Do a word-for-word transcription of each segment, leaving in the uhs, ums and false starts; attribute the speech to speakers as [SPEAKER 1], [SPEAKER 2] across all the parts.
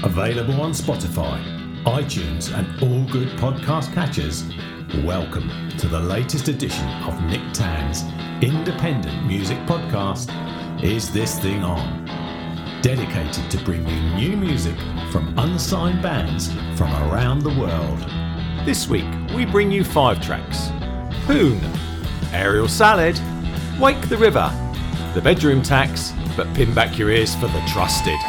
[SPEAKER 1] Available on Spotify, iTunes and all good podcast catchers. Welcome to the latest edition of Nick Tan's independent music podcast, Is This Thing On? Dedicated to bring you new music from unsigned bands from around the world.
[SPEAKER 2] This week we bring you five tracks: Poon, Aerial Salad, Wake the River, The Bedroom Tax, but pin back your ears for The Trusted.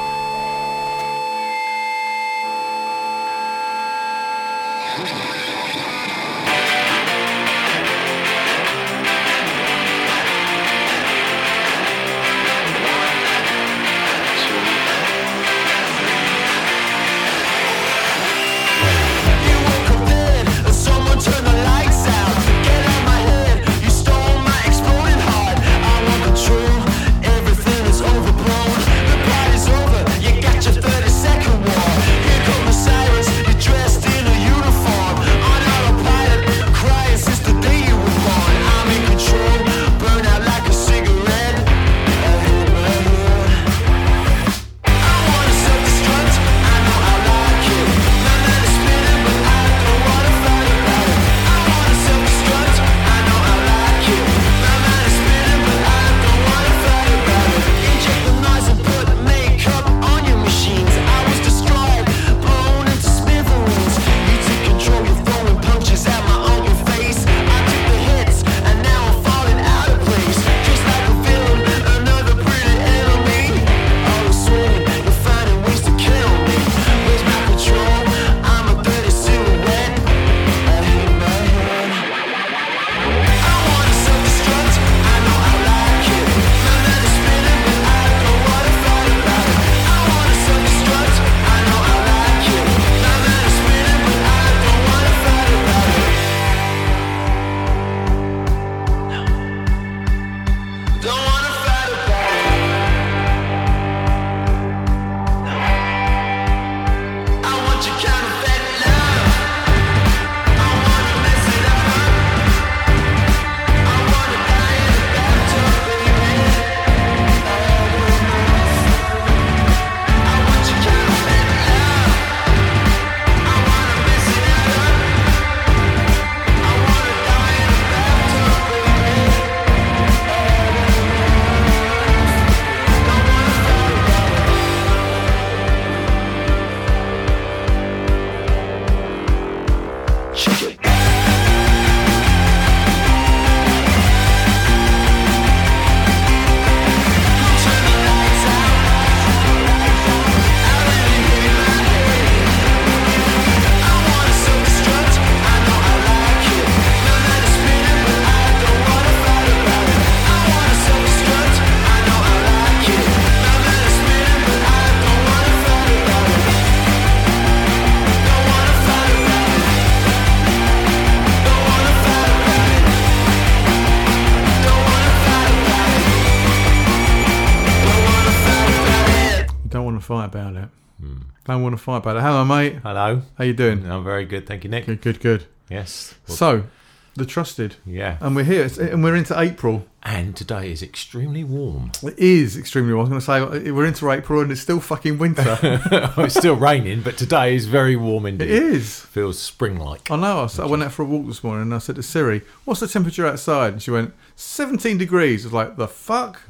[SPEAKER 3] Fight about it. Hmm. Don't want to fight about it. Hello, mate.
[SPEAKER 2] Hello.
[SPEAKER 3] How you doing?
[SPEAKER 2] I'm very good, thank you, Nick.
[SPEAKER 3] Good, good, good.
[SPEAKER 2] Yes. Well,
[SPEAKER 3] so, The Trusted.
[SPEAKER 2] Yeah.
[SPEAKER 3] And we're here, and we're into April.
[SPEAKER 2] And today is extremely warm.
[SPEAKER 3] It is extremely warm. I was going to say, we're into April and it's still fucking winter.
[SPEAKER 2] It's still raining, but today is very warm indeed.
[SPEAKER 3] It is.
[SPEAKER 2] Feels spring-like.
[SPEAKER 3] I know. I, I went out for a walk this morning and I said to Siri, what's the temperature outside? And she went, seventeen degrees. I was like, the fuck?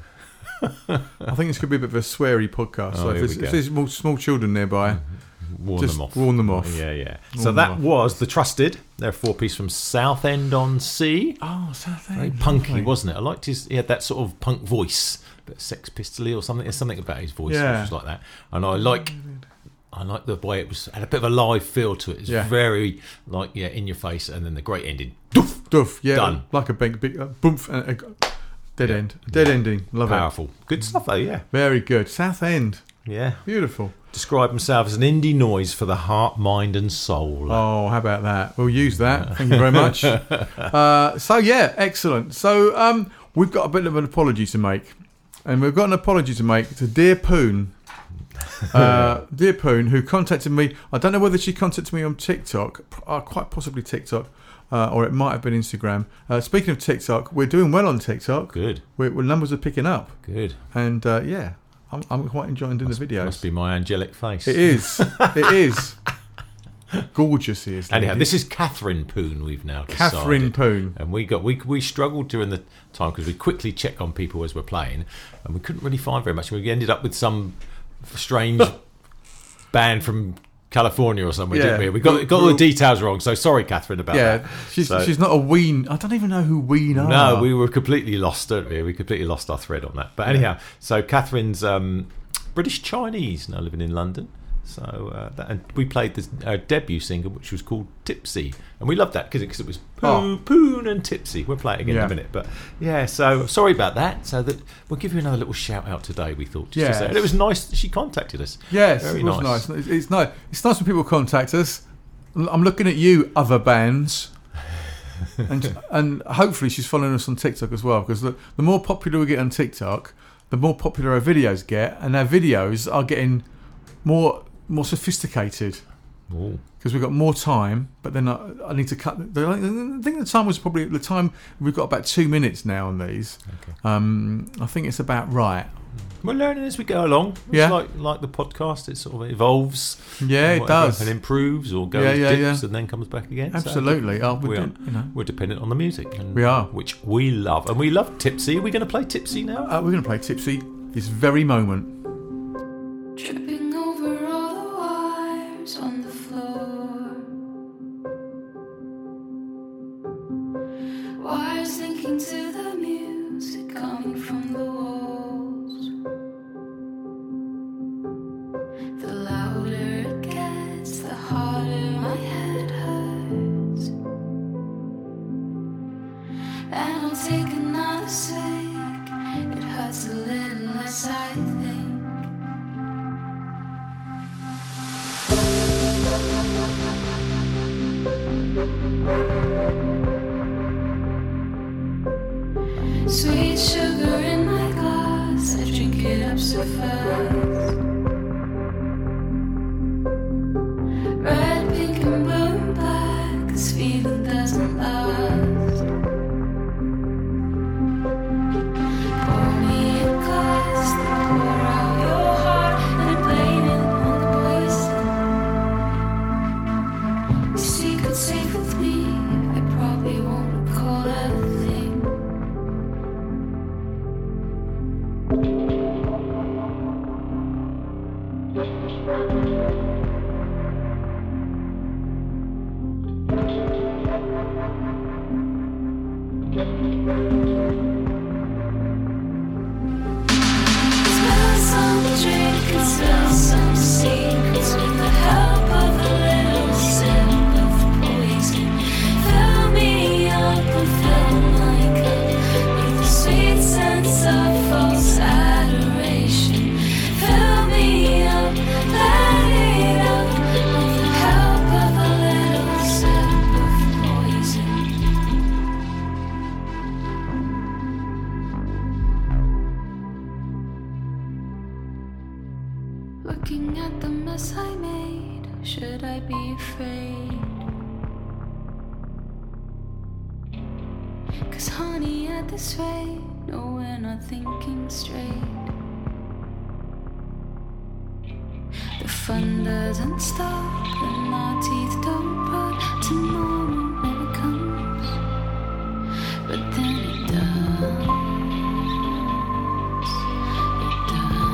[SPEAKER 3] I think this could be a bit of a sweary podcast.
[SPEAKER 2] Oh,
[SPEAKER 3] so if there's, if there's small, small children nearby,
[SPEAKER 2] warn
[SPEAKER 3] just
[SPEAKER 2] them off.
[SPEAKER 3] warn them off.
[SPEAKER 2] Yeah, yeah.
[SPEAKER 3] Warn
[SPEAKER 2] so that
[SPEAKER 3] off.
[SPEAKER 2] was The Trusted. They're a four-piece from Southend-on-Sea.
[SPEAKER 3] Oh, Southend.
[SPEAKER 2] Very punky, wasn't it? I liked his. He had that sort of punk voice, but Sex Pistol-y or something. There's something about his voice
[SPEAKER 3] Yeah.
[SPEAKER 2] which was like that. And I like. I like the way it was. Had a bit of a live feel to it. It's
[SPEAKER 3] Yeah.
[SPEAKER 2] very like yeah, in your face, and then the great ending. Doof,
[SPEAKER 3] Doof, yeah,
[SPEAKER 2] Done.
[SPEAKER 3] like a big, big uh, boomf, and a, dead
[SPEAKER 2] Yeah.
[SPEAKER 3] end, dead ending. Love
[SPEAKER 2] Powerful, good stuff though. Yeah,
[SPEAKER 3] it. Very good. Southend,
[SPEAKER 2] yeah.
[SPEAKER 3] beautiful.
[SPEAKER 2] Describe himself as an indie noise for the heart, mind, and soul.
[SPEAKER 3] Oh, how about that? We'll use that. Thank you very much. uh, so yeah, excellent. So um, we've got a bit of an apology to make, and we've got an apology to make to Dear Poon. uh, Dear Poon, who contacted me. I don't know whether she contacted me on TikTok, uh, quite possibly TikTok, uh, or it might have been Instagram. Uh, speaking of TikTok, we're doing well on TikTok.
[SPEAKER 2] Good,
[SPEAKER 3] We're, we're numbers are picking up,
[SPEAKER 2] good.
[SPEAKER 3] and uh, yeah, I'm, I'm quite enjoying doing
[SPEAKER 2] must,
[SPEAKER 3] the videos.
[SPEAKER 2] Must be my angelic face.
[SPEAKER 3] It is. It is. Gorgeous he is.
[SPEAKER 2] Anyhow,
[SPEAKER 3] lady.
[SPEAKER 2] this is Catherine Poon. We've now decided.
[SPEAKER 3] Catherine Poon.
[SPEAKER 2] And we got we we struggled during the time because we quickly check on people as we're playing, and we couldn't really find very much. We ended up with some strange band from California or somewhere,
[SPEAKER 3] Yeah.
[SPEAKER 2] didn't we? We got got all the details wrong. So sorry, Catherine, about
[SPEAKER 3] Yeah,
[SPEAKER 2] that.
[SPEAKER 3] she's
[SPEAKER 2] So-
[SPEAKER 3] she's not a ween. I don't even know who ween are.
[SPEAKER 2] No, we were completely lost, don't we? We completely lost our thread on that. But anyhow, so Catherine's um, British Chinese, now living in London. So uh, that, and we played this uh, debut single, which was called Tipsy, and we loved that because it, 'cause it was Poon,
[SPEAKER 3] Oh.
[SPEAKER 2] Poon and Tipsy. We'll play it again in
[SPEAKER 3] Yeah.
[SPEAKER 2] a minute, but yeah. So sorry about that. So that we'll give you another little shout out today. We thought, just to
[SPEAKER 3] Yes.
[SPEAKER 2] say. And it was nice that she contacted us.
[SPEAKER 3] Yes,
[SPEAKER 2] Very
[SPEAKER 3] it was
[SPEAKER 2] nice.
[SPEAKER 3] nice. It's, it's nice. It's nice when people contact us. I'm looking at you, other bands, and and hopefully she's following us on TikTok as well. Because the, the more popular we get on TikTok, the more popular our videos get, and our videos are getting more more sophisticated.
[SPEAKER 2] Ooh.
[SPEAKER 3] Because we've got more time, but then I, I need to cut. The, I think the time was probably the time we've got about two minutes now on these.
[SPEAKER 2] Okay.
[SPEAKER 3] Um, I think it's about right.
[SPEAKER 2] We're learning as we go along. It's
[SPEAKER 3] Yeah.
[SPEAKER 2] like like the podcast. It sort of evolves.
[SPEAKER 3] Yeah,
[SPEAKER 2] and
[SPEAKER 3] it
[SPEAKER 2] whatever,
[SPEAKER 3] does.
[SPEAKER 2] and improves or goes
[SPEAKER 3] Yeah, yeah,
[SPEAKER 2] dips
[SPEAKER 3] yeah.
[SPEAKER 2] and then comes back again. So
[SPEAKER 3] Absolutely. Oh, we're
[SPEAKER 2] we are,
[SPEAKER 3] doing- you know.
[SPEAKER 2] we're dependent on the music. And,
[SPEAKER 3] We are.
[SPEAKER 2] which we love, and we love Tipsy. Are we going to play Tipsy now?
[SPEAKER 3] Uh, we're going to play Tipsy this very moment.
[SPEAKER 4] Tripping over all the wires on the floor. Wires linking to the music coming from the walls. The louder it gets, the harder my head hurts. And I'll take another swig. It hurts a little less, I think. Sweet sugar in my glass, I drink it up so fast. Red, pink and blue and black, this feeling doesn't last. Pour me a glass, then pour out your heart, and blame it on the poison. Your secret's safe with me, I probably won't recall a thing. Spill some drink and spill some secrets with the help of a little sip of poison. Fill me up and fill my cup with the sweet sense of false adoration. Fill me up, let it out with the help of a little sip of poison. Looking at the mess I made, should I be afraid? 'Cause honey, at this rate, no, we're not thinking straight. The fun doesn't stop and our teeth don't rot. Tomorrow never comes, but then it does. It does.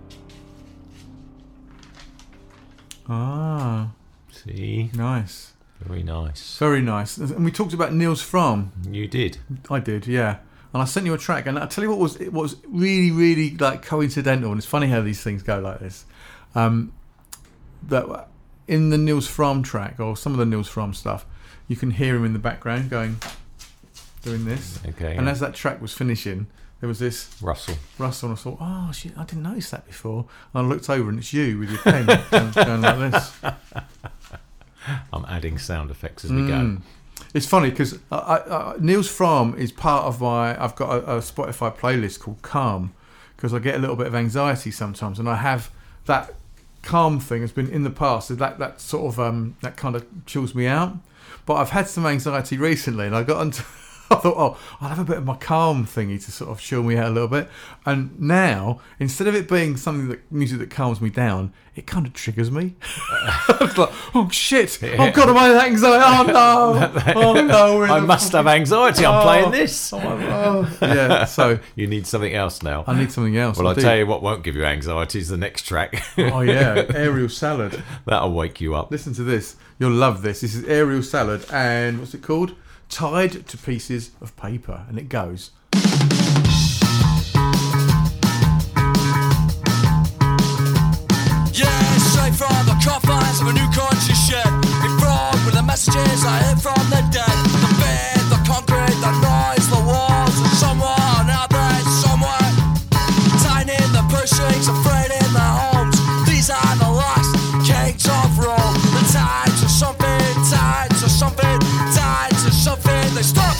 [SPEAKER 3] Ah,
[SPEAKER 2] See,
[SPEAKER 3] nice.
[SPEAKER 2] Very nice.
[SPEAKER 3] Very nice. And we talked about Niels Fram.
[SPEAKER 2] You did.
[SPEAKER 3] I did, yeah. And I sent you a track, and I tell you what was it was really, really like coincidental, and it's funny how these things go like this. Um, that in the Niels Fram track, or some of the Niels Fram stuff, you can hear him in the background going, doing this.
[SPEAKER 2] Okay.
[SPEAKER 3] And
[SPEAKER 2] yeah.
[SPEAKER 3] as that track was finishing, there was this
[SPEAKER 2] Russell.
[SPEAKER 3] Russell, and I thought, oh shit, I didn't notice that before. And I looked over, and it's you with your pen going, going like this.
[SPEAKER 2] I'm adding sound effects as we go.
[SPEAKER 3] Mm. It's funny because I, I, Niels Fram is part of my. I've got a, a Spotify playlist called Calm because I get a little bit of anxiety sometimes, and I have that calm thing has been in the past. So that that sort of um, that kind of chills me out. But I've had some anxiety recently, and I got into. I thought, oh, I'll have a bit of my calm thingy to sort of chill me out a little bit. And now, instead of it being something that music that calms me down, it kind of triggers me. It's like, oh shit! Oh god, am I that anxiety? Oh no! Oh no! we're in
[SPEAKER 2] I
[SPEAKER 3] the
[SPEAKER 2] must have
[SPEAKER 3] fucking-
[SPEAKER 2] anxiety. I'm
[SPEAKER 3] Oh.
[SPEAKER 2] playing this.
[SPEAKER 3] Oh, oh. Yeah. So
[SPEAKER 2] You need something else now.
[SPEAKER 3] I need something else.
[SPEAKER 2] Well,
[SPEAKER 3] I
[SPEAKER 2] I'll
[SPEAKER 3] do.
[SPEAKER 2] tell you what won't give you anxiety is the next track.
[SPEAKER 3] Oh yeah, Aerial Salad.
[SPEAKER 2] That'll wake you up.
[SPEAKER 3] Listen to this. You'll love this. This is Aerial Salad, and what's it called? Tied to Pieces of Paper, and it goes.
[SPEAKER 5] Yeah, straight from the confines of a new country shed. Be fraught with the messages I hear from the dead. The bed, the concrete, the noise, the walls, and someone out there somewhere. Tying in the purse strings, afraid in their homes. These are the last cakes of roll. The tied to something, tied to something, tied to something. They stop.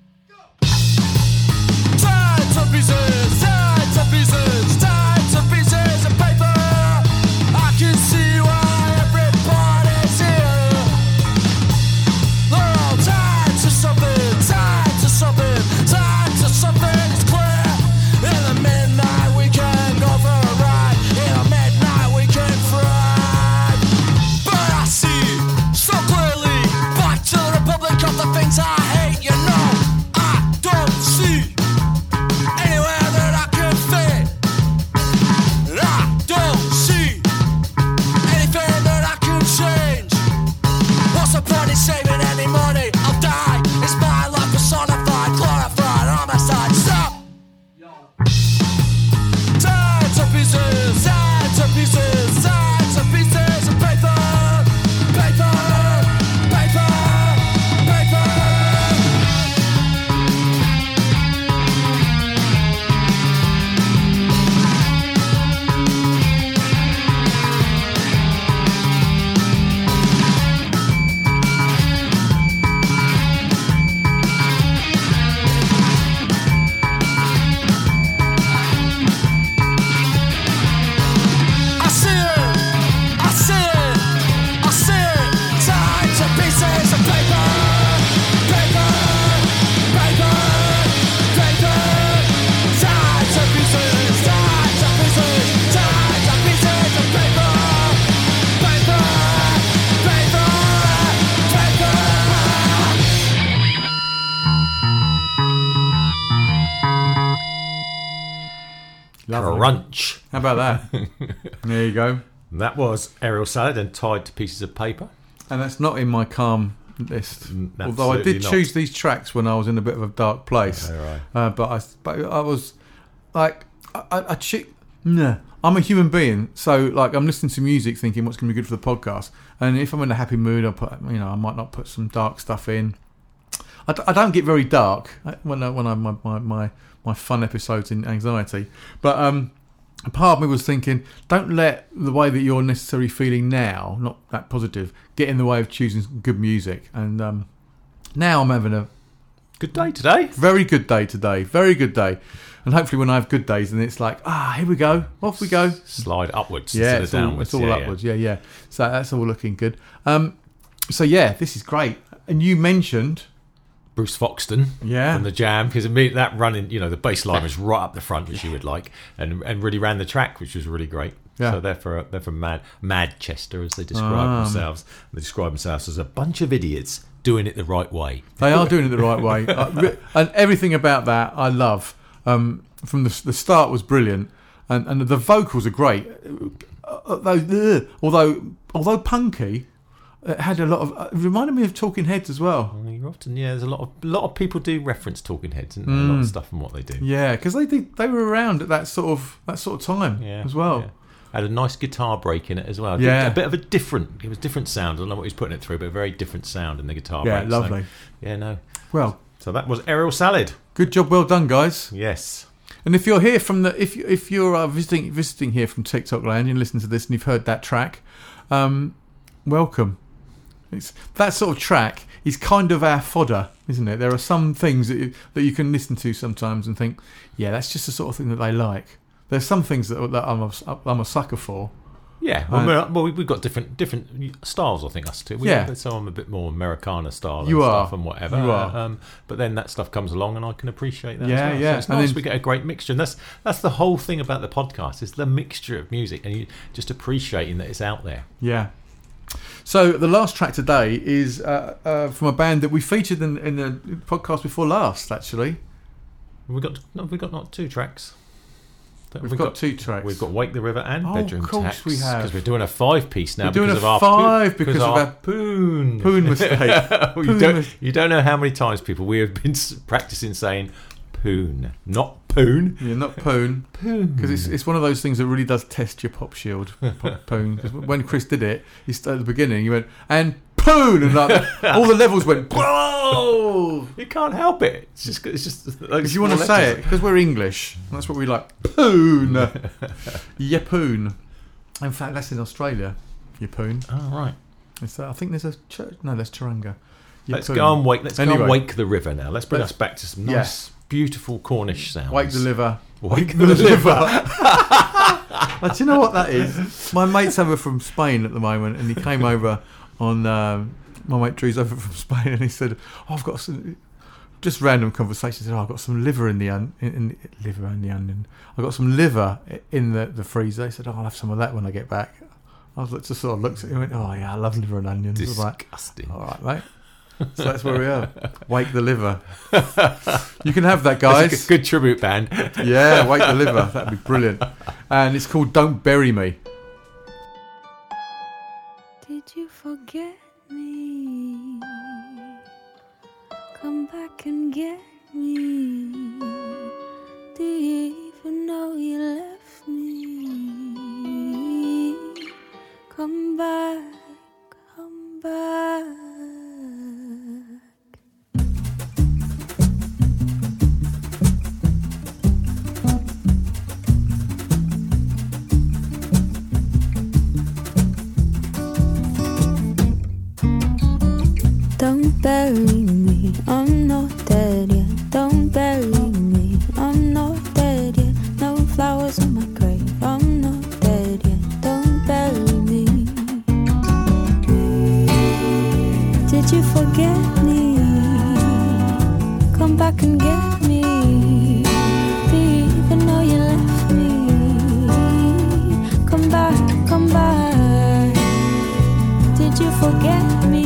[SPEAKER 5] Tied to pieces, tied to pieces, tied to pieces of paper. I can see why everybody's here. They're all tied to something, tied to something, tied to something. It's clear. In the midnight we can go for a ride. In the midnight we can fry. But I see so clearly back to the republic of the things I hate. You know, I don't see anywhere that I can fit. And I don't see anything that I can change. What's the point in saving any money? I'll die. It's my life personified, glorified, homicide. Stop. Tied to pieces, tied to pieces, tied to pieces of paper, paper, paper, paper. I see it, I see it, I see it. Tied to pieces of paper, paper, paper, paper. Tied to pieces, tied to pieces, tied to pieces of paper, paper, paper, paper.
[SPEAKER 3] Lovely.
[SPEAKER 2] Crunch.
[SPEAKER 3] How about that? There you go.
[SPEAKER 2] That was Aerial Salad and Tied to Pieces of Paper.
[SPEAKER 3] And that's not in my calm list.
[SPEAKER 2] Mm,
[SPEAKER 3] Although I
[SPEAKER 2] absolutely
[SPEAKER 3] did
[SPEAKER 2] not.
[SPEAKER 3] choose these tracks when I was in a bit of a dark place.
[SPEAKER 2] Oh, right.
[SPEAKER 3] Uh, but I, but I was like, I, I, I che- nah. I'm a human being, so like I'm listening to music, thinking what's going to be good for the podcast. And if I'm in a happy mood, I'll put, you know, I might not put some dark stuff in. I, d- I don't get very dark when I, when I my, my my my fun episodes in anxiety, but um. A part of me was thinking, don't let the way that you're necessarily feeling now, not that positive, get in the way of choosing good music. And um, now I'm having a
[SPEAKER 2] Good day today.
[SPEAKER 3] very good day today, very good day. And hopefully when I have good days, then it's like, ah, here we go, off we go.
[SPEAKER 2] Slide upwards
[SPEAKER 3] Yeah,
[SPEAKER 2] instead
[SPEAKER 3] it's
[SPEAKER 2] of
[SPEAKER 3] all,
[SPEAKER 2] downwards.
[SPEAKER 3] it's all
[SPEAKER 2] yeah,
[SPEAKER 3] upwards, yeah. yeah, So that's all looking good. Um, so yeah, this is great. And you mentioned,
[SPEAKER 2] Bruce Foxton
[SPEAKER 3] Yeah.
[SPEAKER 2] from the Jam, because that running, you know, the bass line was right up the front, which you would like, and and really ran the track, which was really great.
[SPEAKER 3] Yeah.
[SPEAKER 2] So they're for they're from Mad Madchester, as they describe
[SPEAKER 3] Um.
[SPEAKER 2] themselves. They describe themselves as a bunch of idiots doing it the right way.
[SPEAKER 3] they are doing it the right way. Uh, re- and everything about that I love. Um, from the, the start was brilliant. And, and the vocals are great. Uh, Although, ugh, although, although punky, it had a lot of. Uh, it reminded me of Talking Heads as well.
[SPEAKER 2] I mean, you're often, yeah, there's a lot of a lot of people do reference Talking Heads, and a lot of stuff and what they do.
[SPEAKER 3] Yeah, because they did, they were around at that sort of that sort of time
[SPEAKER 2] Yeah,
[SPEAKER 3] as well.
[SPEAKER 2] yeah. Had a nice guitar break in it as well.
[SPEAKER 3] Yeah.
[SPEAKER 2] a bit of a different. It was different sound. I don't know what he was putting it through, but a very different sound in the guitar
[SPEAKER 3] Yeah,
[SPEAKER 2] break. so-
[SPEAKER 3] lovely.
[SPEAKER 2] yeah, no.
[SPEAKER 3] Well,
[SPEAKER 2] So that was Aerial Salad.
[SPEAKER 3] good job, well done, guys.
[SPEAKER 2] Yes.
[SPEAKER 3] And if you're here from the if you- if you're uh, visiting visiting here from TikTok Land, and you listen to this and you've heard that track, um, welcome. It's that sort of track is kind of our fodder, isn't it? There are some things that you, that you can listen to sometimes and think, yeah, that's just the sort of thing that they like. There's some things that, that I'm a, I'm a sucker for.
[SPEAKER 2] Yeah, well,
[SPEAKER 3] Uh,
[SPEAKER 2] we're- well, we've got different different styles. I think us two. We,
[SPEAKER 3] Yeah.
[SPEAKER 2] So I'm a bit more Americana style.
[SPEAKER 3] You
[SPEAKER 2] and
[SPEAKER 3] are.
[SPEAKER 2] stuff and whatever.
[SPEAKER 3] You are.
[SPEAKER 2] Um, but then that stuff comes along, and I can appreciate that.
[SPEAKER 3] Yeah,
[SPEAKER 2] as well.
[SPEAKER 3] yeah.
[SPEAKER 2] So it's
[SPEAKER 3] And
[SPEAKER 2] nice.
[SPEAKER 3] then-
[SPEAKER 2] we get a great mixture, and that's that's the whole thing about the podcast. Is the mixture of music, and you just appreciating that it's out there.
[SPEAKER 3] Yeah. So the last track today is uh, uh, from a band that we featured in, in the podcast before last. Actually,
[SPEAKER 2] We got no, we got not two tracks.
[SPEAKER 3] we've got, two tracks.
[SPEAKER 2] We've got Wake the River and
[SPEAKER 3] Oh,
[SPEAKER 2] Bedroom
[SPEAKER 3] of course
[SPEAKER 2] Tax.
[SPEAKER 3] we have.
[SPEAKER 2] Because we're doing a five piece now.
[SPEAKER 3] We're doing
[SPEAKER 2] because
[SPEAKER 3] a
[SPEAKER 2] of our
[SPEAKER 3] five
[SPEAKER 2] poon,
[SPEAKER 3] because of
[SPEAKER 2] our
[SPEAKER 3] our
[SPEAKER 2] poon.
[SPEAKER 3] Poon mistake.
[SPEAKER 2] you,
[SPEAKER 3] Poon
[SPEAKER 2] don't,
[SPEAKER 3] mis-
[SPEAKER 2] you don't know how many times, people, we have been s- practicing saying poon, not poon.
[SPEAKER 3] Yeah, not poon.
[SPEAKER 2] Poon.
[SPEAKER 3] Because it's, it's one of those things that really does test your pop shield. Pop poon. 'Cause when Chris did it, he st- at the beginning he went and poon, and like all the levels went whoa.
[SPEAKER 2] You can't help it. It's just, it's just like
[SPEAKER 3] If you want to
[SPEAKER 2] small
[SPEAKER 3] say it,
[SPEAKER 2] letters.
[SPEAKER 3] because we're English, that's what we like. Poon. Yeah, poon. In fact, that's in Australia. Yeah, poon.
[SPEAKER 2] Oh, right.
[SPEAKER 3] It's, uh, I think there's a church. No, there's Tauranga.
[SPEAKER 2] Let's
[SPEAKER 3] Yeppoon.
[SPEAKER 2] go and wake. Let's go
[SPEAKER 3] Anyway.
[SPEAKER 2] and wake the river now. Let's bring
[SPEAKER 3] Let's-
[SPEAKER 2] us back to some
[SPEAKER 3] yeah.
[SPEAKER 2] nice, beautiful Cornish sounds.
[SPEAKER 3] Wake the liver.
[SPEAKER 2] Wake
[SPEAKER 3] the
[SPEAKER 2] the
[SPEAKER 3] liver.
[SPEAKER 2] liver.
[SPEAKER 3] Uh, do you know what that is? My mate's over from Spain at the moment, and he came over on. Um, my mate Drew's over from Spain, and he said, oh, "I've got some." Just random conversation. He said, oh, "I've got some liver in the on- in, in liver in the onion. I've got some liver in the, the freezer." He said, "Oh, I'll have some of that when I get back." I was like, just sort of looked at him and went, "Oh yeah, I love liver and onions." I was like,
[SPEAKER 2] Disgusting.
[SPEAKER 3] "All right, mate." So that's where we are. Wake the liver. You can have that,
[SPEAKER 2] That's a
[SPEAKER 3] guys.
[SPEAKER 2] good, good tribute band.
[SPEAKER 3] Yeah, Wake the Liver. That'd be brilliant. And it's called Don't Bury Me.
[SPEAKER 4] Did you forget me? Come back and get me. Do you even know you left me? Come back, come back. Don't bury me, I'm not dead yet. Don't bury me, I'm not dead yet. No flowers on my grave, I'm not dead yet. Don't bury me. Did you forget me? Come back and get me. Do you even know you left me? Come back, come back. Did you forget me?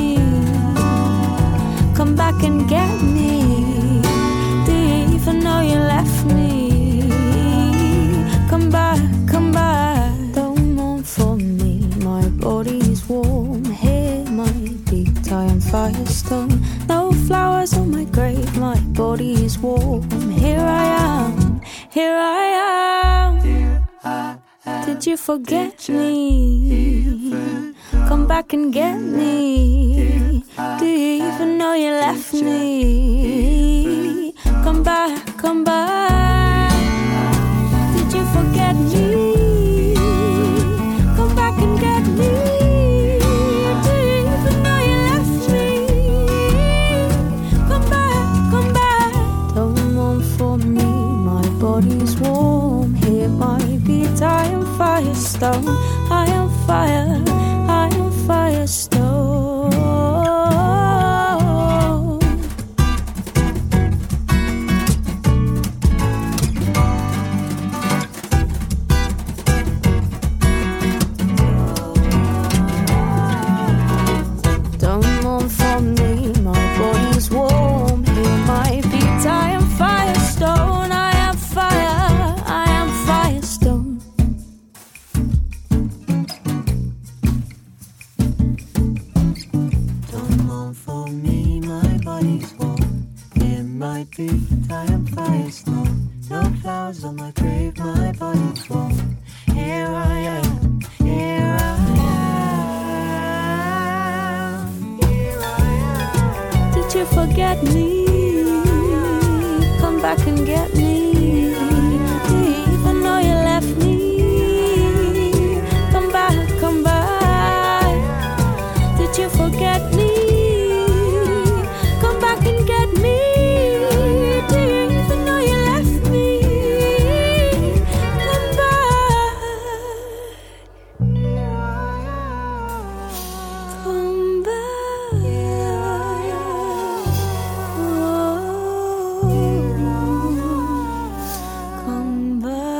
[SPEAKER 4] Come back and get me. Do you even know you left me? Come back, come back. Don't mourn for me. My body is warm. Here my beat, I am firestone. No flowers on my grave. My body is warm. Here I am. Here I am. Did you forget me? Come back and get me. Do you even know you left me? Come back, come back. Did you forget me? Come back and get me. Do you even know you left me? Come back, come back. Don't mourn for me, my body's warm. Here my beat, I am firestone. I am fire, I am firestone. Don't mourn for me, my body's warm. Hear my beat, I am firestone. I am fire, I am firestone.
[SPEAKER 6] campfire stone. No flowers on my grave, my body thrown. Here I am, here I am, here I am.
[SPEAKER 4] Did you forget me? Come back and get me. Even though you left me. Come back, come back. Did you forget me? Come back and get me. Even though you left me. Come back. Come back. Come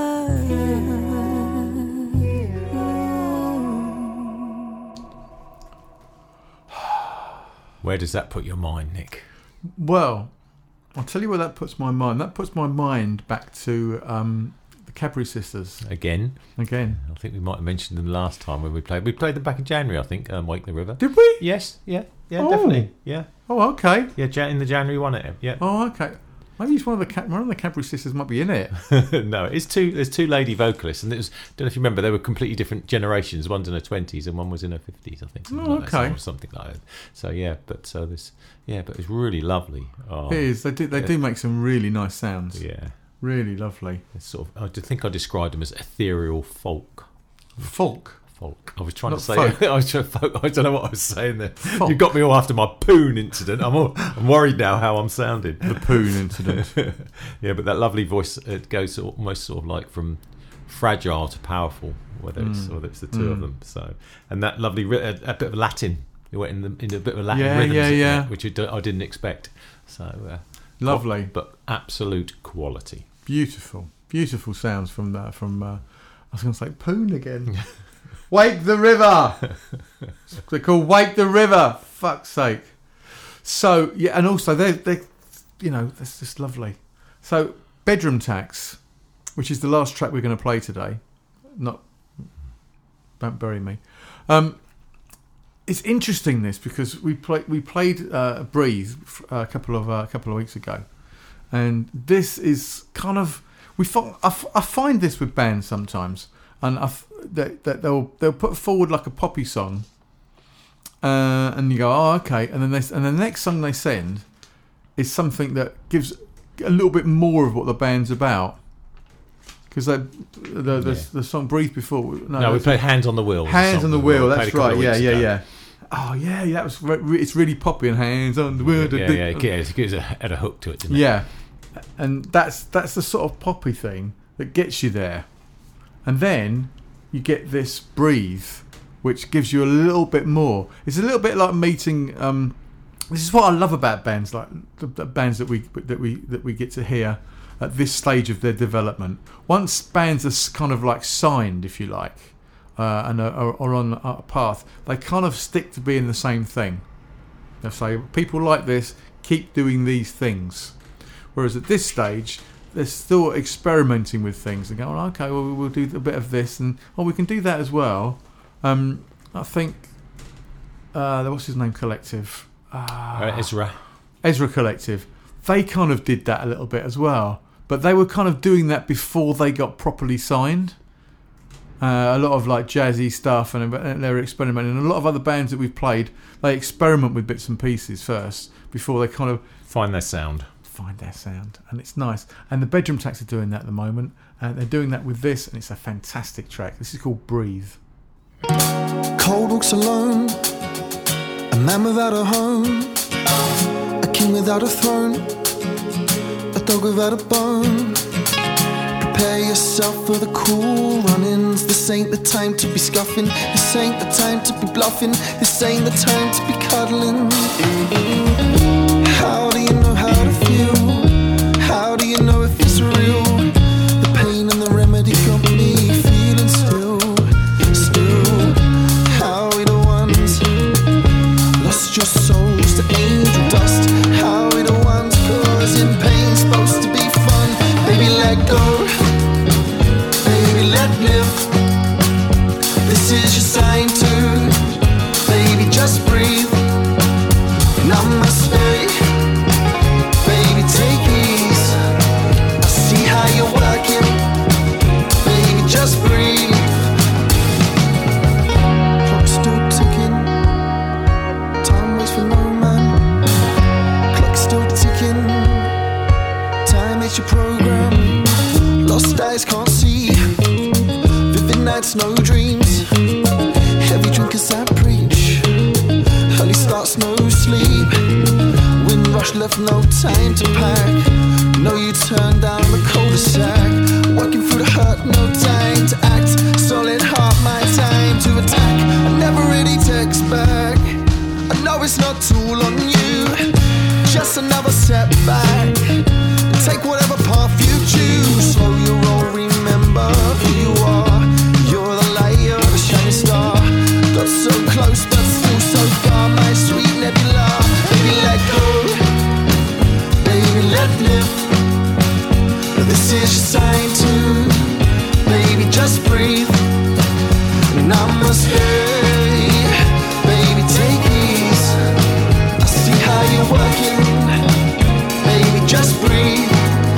[SPEAKER 2] Where does that put your mind, Nick?
[SPEAKER 3] Well, I'll tell you where that puts my mind. That puts my mind back to um, the Cadbury Sisters
[SPEAKER 2] Again,
[SPEAKER 3] again.
[SPEAKER 2] I think we might have mentioned them last time when we played. We played them back in January, I think. Um, Wake the River.
[SPEAKER 3] Did we?
[SPEAKER 2] Yes, yeah, yeah,
[SPEAKER 3] Oh.
[SPEAKER 2] definitely, yeah,
[SPEAKER 3] Oh, okay.
[SPEAKER 2] yeah. Jan- in the January one, it, yeah.
[SPEAKER 3] Oh, okay. Maybe it's one of the Ca- one of the Cadbury Sisters might be in it.
[SPEAKER 2] No, it's two. There's two lady vocalists, and it was. Don't know if you remember. They were completely different generations. One's in her twenties, and one was in her fifties. I think. Something
[SPEAKER 3] Oh,
[SPEAKER 2] like that,
[SPEAKER 3] okay.
[SPEAKER 2] or something like that. So yeah, but so this, yeah, but it's really lovely. Oh,
[SPEAKER 3] It is. They do. They
[SPEAKER 2] Yeah.
[SPEAKER 3] do make some really nice sounds.
[SPEAKER 2] yeah.
[SPEAKER 3] Really lovely.
[SPEAKER 2] It's sort of. I do think I described them as ethereal folk.
[SPEAKER 3] Folk.
[SPEAKER 2] Folk. I was trying
[SPEAKER 3] Not
[SPEAKER 2] to say.
[SPEAKER 3] folk.
[SPEAKER 2] I was trying to folk. I don't know what I was saying there.
[SPEAKER 3] Folk.
[SPEAKER 2] You got me all after my poon incident. I'm all, I'm worried now how I'm sounding.
[SPEAKER 3] The Poon incident.
[SPEAKER 2] Yeah, but that lovely voice, it goes almost sort of like from fragile to powerful, whether it's
[SPEAKER 3] Mm.
[SPEAKER 2] whether it's the two of
[SPEAKER 3] Mm.
[SPEAKER 2] them. So, and that lovely ri- a, a bit of Latin. You went in, the, in a bit of Latin
[SPEAKER 3] Yeah,
[SPEAKER 2] rhythms,
[SPEAKER 3] yeah,
[SPEAKER 2] in
[SPEAKER 3] yeah.
[SPEAKER 2] there, which I, d- I didn't expect. So uh,
[SPEAKER 3] Lovely.
[SPEAKER 2] but absolute quality.
[SPEAKER 3] Beautiful. Beautiful sounds from that. From uh, I was going to say Poon again. Wake the River. They're called Wake the River. Fuck's sake. So yeah, and also they they, you know, that's just lovely. So Bedroom Tax, which is the last track we're going to play today. Not, don't bury me. Um, it's interesting this because we played we played uh, Breathe a couple of uh, a couple of weeks ago, and this is kind of we find, I, f- I find this with bands sometimes, and I f- that that they'll they'll put forward like a poppy song, uh, and you go, oh okay, and then they and the next song they send is something that gives a little bit more of what the band's about. Because the the, the
[SPEAKER 2] Yeah.
[SPEAKER 3] the song Breathe before no,
[SPEAKER 2] No, we
[SPEAKER 3] that's-
[SPEAKER 2] played Hands on the Wheel.
[SPEAKER 3] Hands on the Wheel, that's right. Yeah, yeah,
[SPEAKER 2] yeah.
[SPEAKER 3] yeah. Oh yeah, yeah, that was re- re- it's really poppy and Hands on the Wheel.
[SPEAKER 2] Yeah, yeah, it gives- it gives a, had a hook to it, didn't it?
[SPEAKER 3] Yeah, and that's that's the sort of poppy thing that gets you there, and then you get this Breathe, which gives you a little bit more. It's a little bit like meeting. Um, this is what I love about bands, like the, the bands that we that we that we get to hear at this stage of their development. Once bands are s- kind of like signed, if you like, uh, and are, are are on a path, they kind of stick to being the same thing. They say people like this, keep doing these things. Whereas at this stage, they're still experimenting with things and going, okay, well, we'll do a bit of this, and oh, we can do that as well. Um, I think, uh, what's his name? Collective.
[SPEAKER 2] Uh, Ezra.
[SPEAKER 3] Ezra Collective. They kind of did that a little bit as well. But they were kind of doing that before they got properly signed. Uh, a lot of like jazzy stuff, and they were experimenting. And a lot of other bands that we've played, they experiment with bits and pieces first before they kind of
[SPEAKER 2] Find their sound.
[SPEAKER 3] find their sound, and it's nice. And the Bedroom Tax are doing that at the moment, and they're doing that with this, and it's a fantastic track. This is called Breathe.
[SPEAKER 7] Cold walks alone, a man without a home, a king without a throne, a dog without a bone. Prepare yourself for the cool run-ins. This ain't the time to be scuffing. This ain't the time to be bluffing. This ain't the time to be cuddling. How do you know how to feel? How do you know if it's real? The pain and the remedy got me feeling still, still. How we the ones lost your souls to angel dust? How we the ones causing pain? Supposed to be fun. Baby, let go. Baby, let live. This is your sign to. Baby, just breathe. Numb myself. What's your program? Lost eyes can't see. Vivid nights, no dreams. Heavy drinkers I preach. Early starts, no sleep. Wind rush left no time to pack. No, you turned down the cul-de-sac. Working through the hurt, no time to act. Solid heart, my time to attack. I never really text back. I know it's not too on you. Just another setback. Take whatever path you choose. Slow your roll, remember who you are. You're the light, you're the shining star. Got so close but still so far. My sweet nebula. Baby, let go. Baby, let live. This is your sign to. Baby, just breathe. Namaste. Baby, take ease. I see how you're working. Baby, just breathe.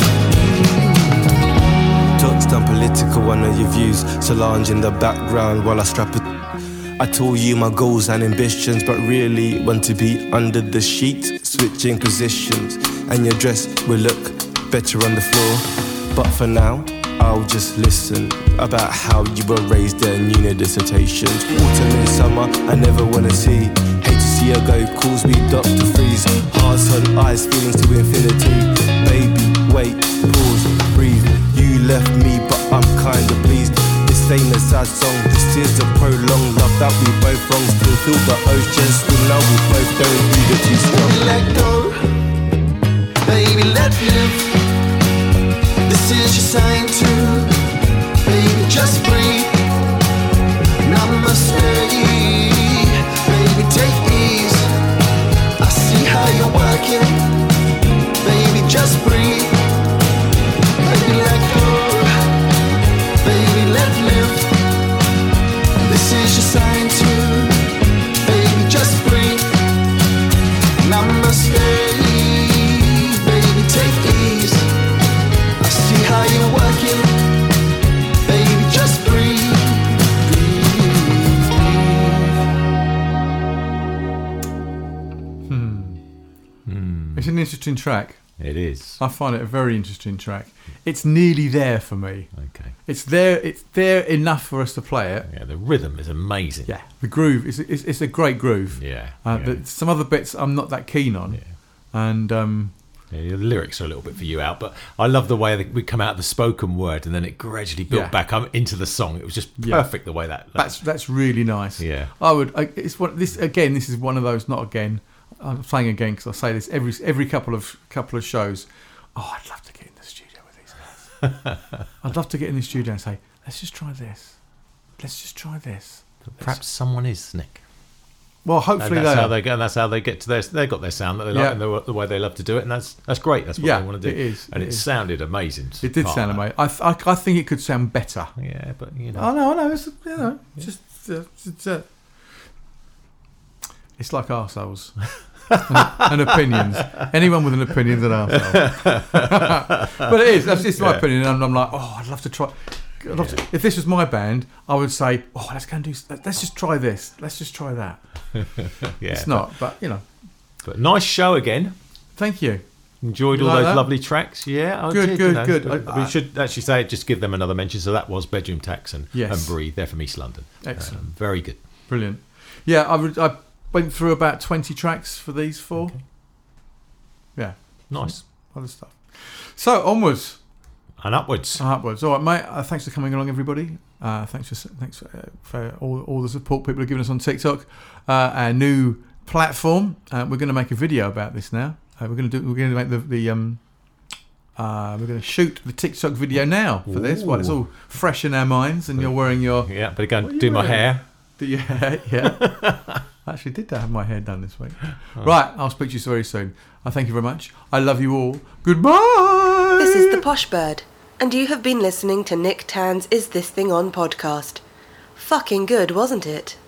[SPEAKER 8] Touched on political, I know your views. Solange in the background while I strap it. I told you my goals and ambitions, but really want to be under the sheets, switching positions. And your dress will look better on the floor. But for now, I'll just listen about how you were raised and uni dissertations. Autumn and summer, I never wanna see. Hate to see her go, calls me Doctor Freeze. Hearts on ice, feelings to infinity. Baby, wait, pause, breathe. You left me, but I'm kinda pleased. This ain't a sad song, this is a prolonged love that we both wrong. Still feel the ocean, still know we both don't do the too strong.
[SPEAKER 7] Let go, baby, let live. This is your sign to, baby, just breathe. Namaste, baby, take ease. I see how you're working, baby, just breathe. Baby, let go, baby, let live. This is your sign to, baby, just breathe. Namaste, baby, take ease. I see how you're working, baby, just breathe.
[SPEAKER 3] It's an interesting track.
[SPEAKER 2] It is.
[SPEAKER 3] I find it a very interesting track. It's nearly there for me.
[SPEAKER 2] Okay.
[SPEAKER 3] It's there. It's there enough for us to play it.
[SPEAKER 2] Yeah, the rhythm is amazing.
[SPEAKER 3] Yeah, the groove is it's, it's a great groove.
[SPEAKER 2] Yeah.
[SPEAKER 3] Uh,
[SPEAKER 2] yeah.
[SPEAKER 3] But some other bits I'm not that keen on.
[SPEAKER 2] Yeah.
[SPEAKER 3] And um,
[SPEAKER 2] Yeah, the lyrics are a little bit for you out, but I love the way that we come out of the spoken word and then it gradually built
[SPEAKER 3] Yeah.
[SPEAKER 2] back up into the song. It was just
[SPEAKER 3] Yeah.
[SPEAKER 2] perfect the way that. that
[SPEAKER 3] that's that's really nice.
[SPEAKER 2] Yeah.
[SPEAKER 3] I would. I, it's one. This again. This is one of those. Not again. I'm saying again because I say this every every couple of couple of shows. Oh, I'd love to get in the studio with these guys. I'd love to get in the studio and say, let's just try this. Let's just try this.
[SPEAKER 2] perhaps someone is, Nick.
[SPEAKER 3] Well, hopefully
[SPEAKER 2] and that's
[SPEAKER 3] they
[SPEAKER 2] how
[SPEAKER 3] are.
[SPEAKER 2] they go. And that's how they get to their. They've got their sound that they like
[SPEAKER 3] Yeah.
[SPEAKER 2] and the, the way they love to do it, and that's that's great. That's what
[SPEAKER 3] Yeah,
[SPEAKER 2] they want to do.
[SPEAKER 3] it is,
[SPEAKER 2] and
[SPEAKER 3] it
[SPEAKER 2] it,
[SPEAKER 3] is.
[SPEAKER 2] sounded amazing.
[SPEAKER 3] It did
[SPEAKER 2] part
[SPEAKER 3] sound
[SPEAKER 2] of that.
[SPEAKER 3] amazing. I, th- I I think it could sound better.
[SPEAKER 2] Yeah, but you know,
[SPEAKER 3] I know, I know. It's you know, just uh, it's, uh, it's like arseholes and, and opinions. Anyone with an opinion's an arsehole. But it is. That's just my
[SPEAKER 2] Yeah.
[SPEAKER 3] opinion. And I'm like, oh, I'd love to try. I'd love to, if this was my band, I would say, oh, let's go and do. Let's just try this. Let's just try that.
[SPEAKER 2] yeah,
[SPEAKER 3] It's not, but you know.
[SPEAKER 2] But nice show again.
[SPEAKER 3] Thank you.
[SPEAKER 2] Enjoyed
[SPEAKER 3] You
[SPEAKER 2] all
[SPEAKER 3] like
[SPEAKER 2] those
[SPEAKER 3] that?
[SPEAKER 2] lovely tracks. Yeah, I
[SPEAKER 3] Good,
[SPEAKER 2] did,
[SPEAKER 3] good,
[SPEAKER 2] you know.
[SPEAKER 3] good.
[SPEAKER 2] But
[SPEAKER 3] I-
[SPEAKER 2] we should actually say it, just give them another mention. So that was Bedroom Tax and,
[SPEAKER 3] Yes.
[SPEAKER 2] and Breathe. They're from East London.
[SPEAKER 3] Excellent.
[SPEAKER 2] Um, very good.
[SPEAKER 3] Brilliant. Yeah, I, would, I went through about twenty tracks for these four.
[SPEAKER 2] Okay.
[SPEAKER 3] Yeah,
[SPEAKER 2] Nice.
[SPEAKER 3] other stuff. So onwards,
[SPEAKER 2] And upwards.
[SPEAKER 3] upwards. All right, mate. Uh, thanks for coming along, everybody. Uh, thanks for thanks for, uh, for all, all the support people are giving us on TikTok. Uh, our new platform. Uh, we're going to make a video about this now. Uh, we're going to do. We're going to make the the um. Uh, we're going to shoot the TikTok video now for this while it's all fresh in our minds, and you're wearing your.
[SPEAKER 2] Yeah, but go
[SPEAKER 3] What are
[SPEAKER 2] and
[SPEAKER 3] you
[SPEAKER 2] do my
[SPEAKER 3] wearing?
[SPEAKER 2] hair.
[SPEAKER 3] Do you, yeah. I actually did have my hair done this week. Right, I'll speak to you very soon. I thank you very much. I love you all. Goodbye.
[SPEAKER 9] This is the Posh Bird, and you have been listening to Nick Tan's Is This Thing On podcast. Fucking good, wasn't it?